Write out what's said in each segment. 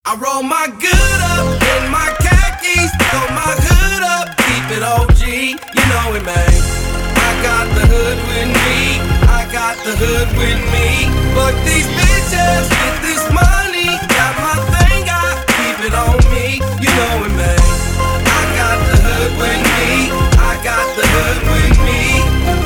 I roll my good up in my khakis, throw my hood up, keep it OG, you know it, man. I got the hood with me, I got the hood with me. Fuck these bitches, get this money, got my thing, I keep it on me, you know it, man. I got the hood with me, I got the hood with me.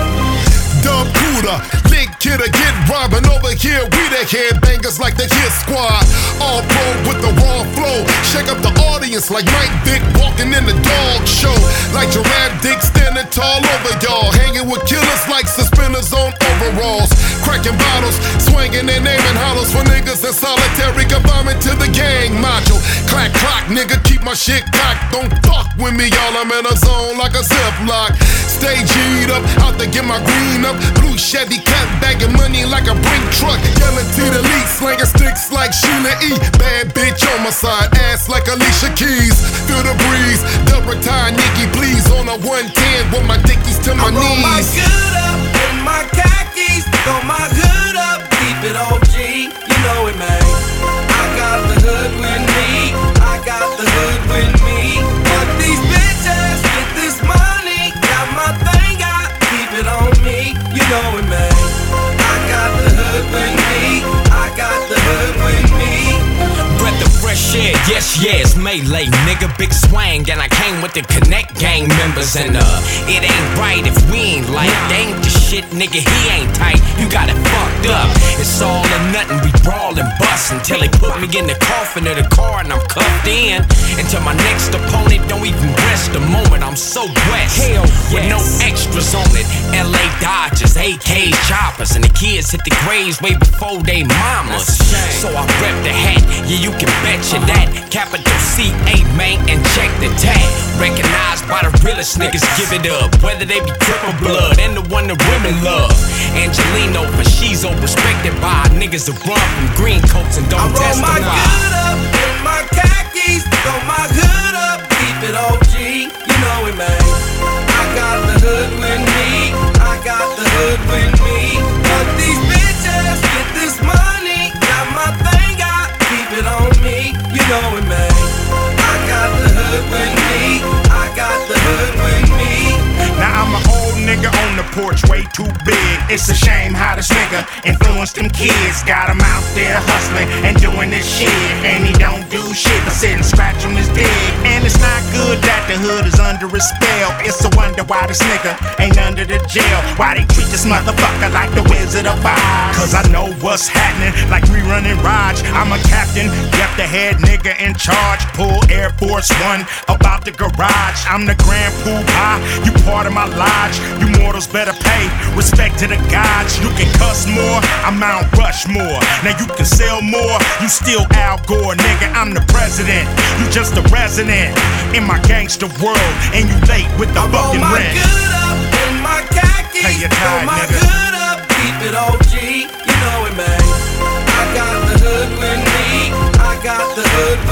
Dub Cooter, Link Kidder, get robbing over here. We the headbangers like the Hit Squad. All pro with the raw flow. Shake up the audience like Mike Vick walking in the dog show. Like Giraffe Dick standing tall over y'all. Hanging with killers like suspenders on overalls. Cracking bottles, swinging and aiming hollows for niggas in solitary confinement to the gang. Macho, clack, clock, nigga, keep my shit cocked. Don't fuck with me, y'all. I'm in a zone like a Ziploc. Stay G'd up, out to get my green up. Blue Chevy cut, bagging money like a brink truck. Yelling to the lead, slanging sticks like Sheila E. Bad bitch on my side, ass like Alicia Keys. Feel the breeze, double tie, Nikki, please. On a 110 with my dickies to my knees. I roll my good up in my khakis, throw my hood up, keep it OG, you know it, man. I got the hood with me, I got the hood with me. Fuck these bitches, get this money, got my thing, I keep it on me, you know it, man. I got the hood with me, I got the hood with me. Breath of fresh air, yes, melee, nigga, big swang. And I came with the Connect gang members. And it ain't right if we ain't like, they ain't the shit, nigga, he ain't tight. You got it fucked up. It's all or nothing, we brawl and bust until they put me in the coffin of the car and I'm cuffed in. Until my next opponent don't even rest the moment I'm so west. Hell yes. With no extras on it. LA Dodgers, AKs, choppers, and the kids hit the graves way before they mamas. So I rep the hat, yeah, you can betcha that. Capital C-A, man, and check the tag. Recognized by the realest niggas, give it up. Whether they be triple blood and the one the women love. Angelino, but she's all respected by niggas that run from green coats and don't testify. I roll my good up in my khakis, throw my hood up, keep it OG, you know it, man. I got the hood with me, I got the hood with me. Fuck these bitches, get this money, got my thing, I keep it on me, you know it, man. I got the hood with me, I got the hood with me. Now I'm an old nigga on the porch, way too big. It's a shame how this nigga influenced them kids. Got him out there hustling and doing this shit. And he don't do shit but sit and scratch on his dick. And it's not good that the hood is under a spell. It's a wonder why this nigga ain't under the jail. Why they treat this motherfucker like the Wizard of Oz. Cause I know what's happening, like we running Raj. I'm a captain, yep, the head nigga in charge. Pull Air Force One about the garage. I'm the Grand Poobah, you part of my lodge. You mortals better pay respect to the gods. You can cuss more, I'm Mount Rushmore. Now you can sell more, you still Al Gore, nigga. I'm the president, you just a resident in my gangster world, and you late with the fucking rent. I roll my good up in my khakis, throw my hood up, keep it OG, you know it, man. I got the hood with me, I got the hood with me.